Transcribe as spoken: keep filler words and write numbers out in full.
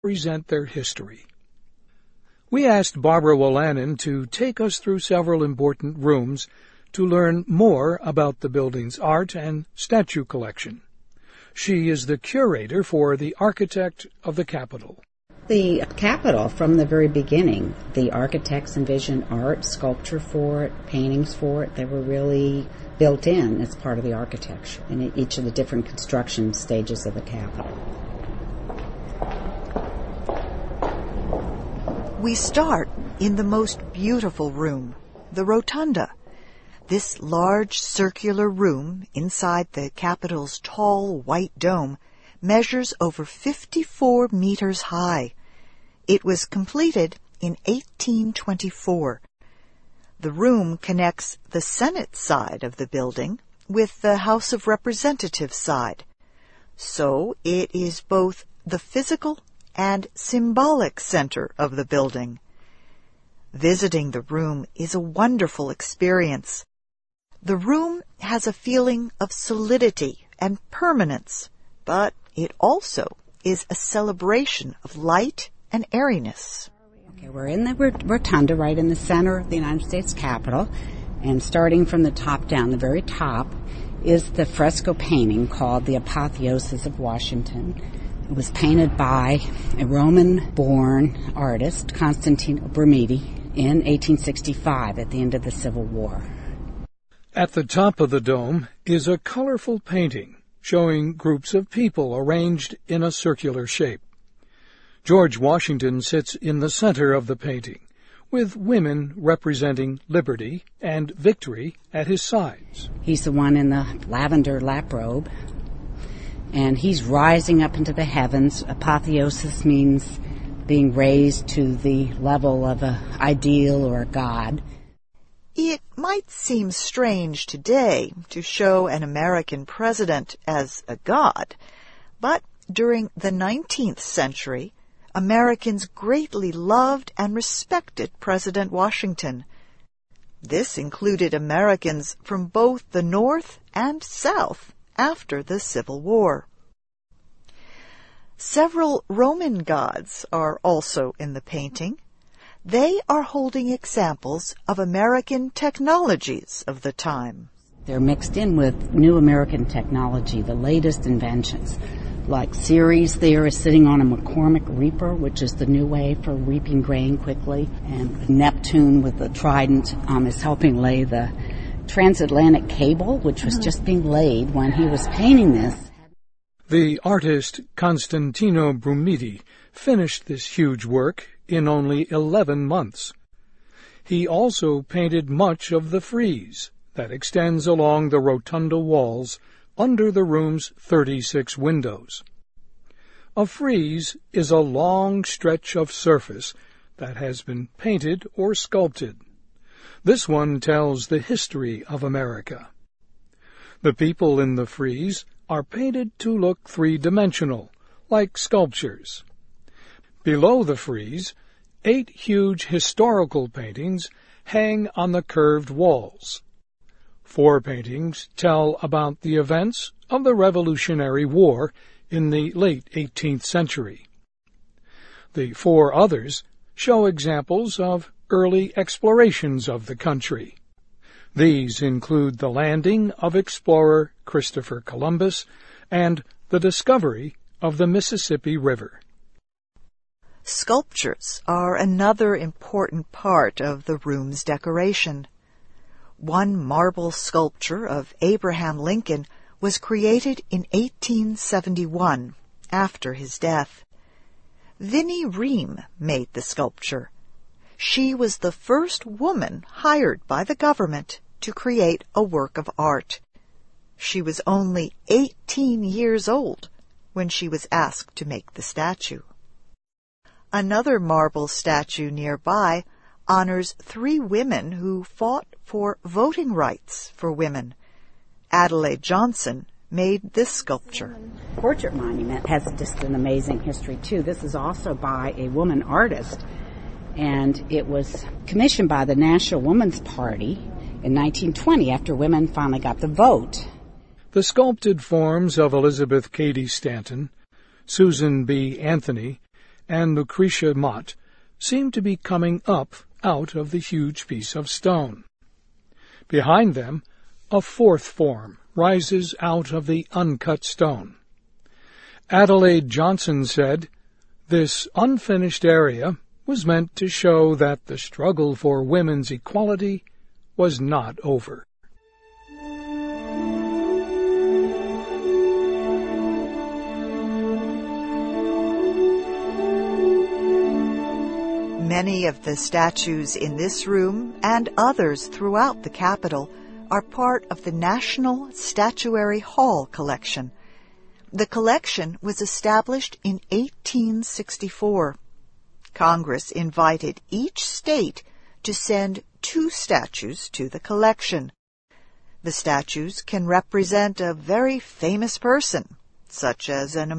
present their history. We asked Barbara Wolanin to take us through several important rooms to learn more about the building's art and statue collection. She is the curator for the Architect of the Capitol. The Capitol, from the very beginning, the architects envisioned art, sculpture for it, paintings for it. They were really built in as part of the architecture in each of the different construction stages of the Capitol. We start in the most beautiful room, the Rotunda. This large circular room inside the Capitol's tall white dome measures over fifty-four meters high. It was completed in eighteen twenty-four. The room connects the Senate side of the building with the House of Representatives side. So it is both the physical and symbolic center of the building. Visiting the room is a wonderful experience. The room has a feeling of solidity and permanence, but it also is a celebration of light and airiness. Okay, we're in the rotunda right in the center of the United States Capitol, and starting from the top down, the very top, is the fresco painting called The Apotheosis of Washington. It was painted by a Roman-born artist, Constantino Brumidi, in eighteen sixty-five at the end of the Civil War. At the top of the dome is a colorful painting showing groups of people arranged in a circular shape. George Washington sits in the center of the painting, with women representing liberty and victory at his sides. He's the one in the lavender lap robe, and he's rising up into the heavens. Apotheosis means being raised to the level of an ideal or a god. It might seem strange today to show an American president as a god, but during the nineteenth century, Americans greatly loved and respected President Washington. This included Americans from both the North and South after the Civil War. Several Roman gods are also in the painting. They are holding examples of American technologies of the time. They're mixed in with new American technology, the latest inventions. Like Ceres there is sitting on a McCormick reaper, which is the new way for reaping grain quickly. And Neptune with the trident um, is helping lay the transatlantic cable, which was just being laid when he was painting this. The artist Constantino Brumidi finished this huge work in only eleven months. He also painted much of the frieze that extends along the rotunda walls under the room's thirty-six windows. A frieze is a long stretch of surface that has been painted or sculpted. This one tells the history of America. The people in the frieze are painted to look three-dimensional, like sculptures. Below the frieze, eight huge historical paintings hang on the curved walls. Four paintings tell about the events of the Revolutionary War in the late eighteenth century. The four others show examples of early explorations of the country. These include the landing of explorer Christopher Columbus and the discovery of the Mississippi River. Sculptures are another important part of the room's decoration. One marble sculpture of Abraham Lincoln was created in eighteen seventy-one, after his death. Vinnie Ream made the sculpture. She was the first woman hired by the government to create a work of art. She was only eighteen years old when she was asked to make the statue. Another marble statue nearby honors three women who fought for voting rights for women. Adelaide Johnson made this sculpture. The portrait monument has just an amazing history, too. This is also by a woman artist, and it was commissioned by the National Woman's Party in nineteen twenty after women finally got the vote. The sculpted forms of Elizabeth Cady Stanton, Susan B. Anthony, and Lucretia Mott seem to be coming up out of the huge piece of stone. Behind them, a fourth form rises out of the uncut stone. Adelaide Johnson said, "This unfinished area was meant to show that the struggle for women's equality was not over." Many of the statues in this room and others throughout the Capitol are part of the National Statuary Hall collection. The collection was established in eighteen sixty-four. Congress invited each state to send two statues to the collection. The statues can represent a very famous person, such as an